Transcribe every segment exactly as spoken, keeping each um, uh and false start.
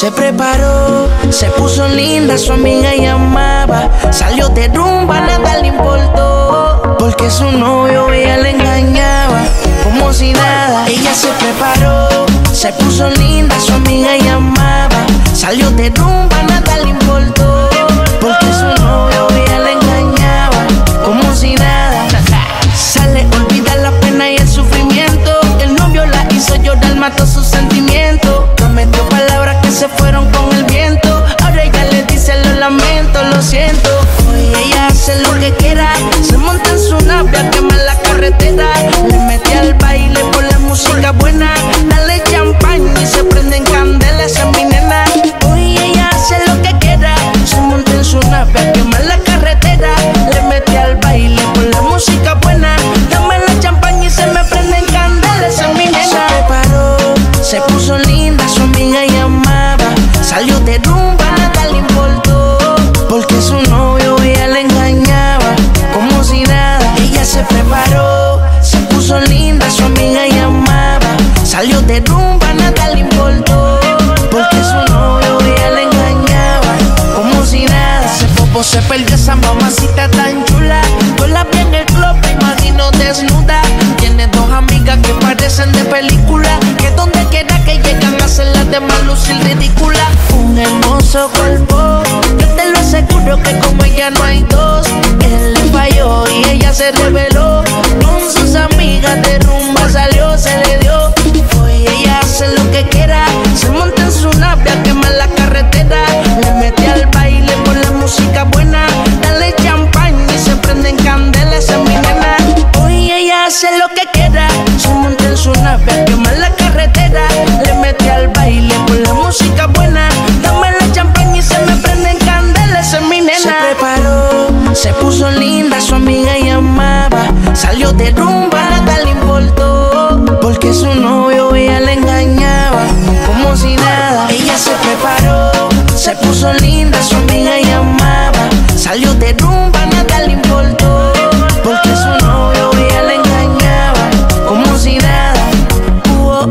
Se preparó, se puso linda, su amiga llamaba. Salió de rumba, nada le importó, porque su novio ella le engañaba, como si nada. Ella se preparó, se puso linda, su amiga llamaba. Salió de rumba, nada le importó, porque su novio ella le engañaba, como si nada. Sale, olvida la pena y el sufrimiento. El novio la hizo llorar, mató sus sentimientos. Prometió palabras que se fueron con el viento. Ahora ella le dice lo lamento, lo siento. Hoy ella hace lo que quiera, se monta en su nave a quemar la carretera. Le mete al baile por la música buena. Dale champán y se prenden candelas, esa es mi nena. Hoy ella hace lo que quiera, se monta en su nave a quemar la carretera. Le mete al baile por la música buena. Dame la champán y se me prenden candelas, esa es mi nena. Se preparó, se puso linda, su amiga llamaba. Salió de rumba, nada le importó, porque su novio ella le engañaba, como si nada. Ella se preparó, se puso linda, su amiga llamaba. Salió de rumba, nada le importó, porque su novio ella le engañaba, como si nada. Se popo, se perdió esa mamacita tan chula. Yo la vi en el club, me imagino desnuda. Tiene dos amigas que parecen de película, que donde quiera que llegan a hacer las demás lucir ridícula. Un hermoso cuerpo, yo te lo aseguro que como ella no hay dos. Él le falló y ella se reveló. Con sus amigas de rumba salió, se le dio. Hoy ella hace lo que quiera, se monta en su nave a quemar la carretera. Le mete al baile por la música buena. Dale champán y se prenden candelas, esa es mi nena. Hoy ella hace lo que quiera, se monta en su nave a quemar la carretera. Le mete al baile por la música buena. Dame la champán y se me prenden candelas, esa es mi nena. Se preparó, se puso linda, su amiga llamaba. Salió de rumba, nada le importó, porque su novio ella le engañaba, como si nada. Ella se preparó, se puso linda, su amiga llamaba. Salió de rumba, nada le importó, porque su novio ella le engañaba, como si nada. Oh,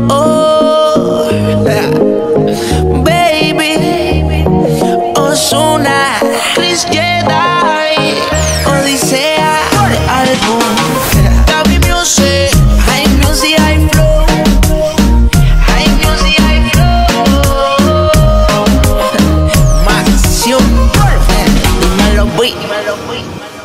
oh, oh. Baby, Ozuna, Chris Jedi, Odisea, álbum, Gaby Music, High Music, High Flow, High Music, High Flow, Maxium, dímelo, boy.